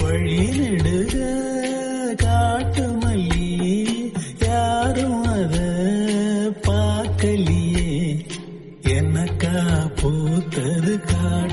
வழி நெடுக காட்டு மல்லி யாரும் அத பார்க்கலியே, என்னக்கா பூத்தது காட்டு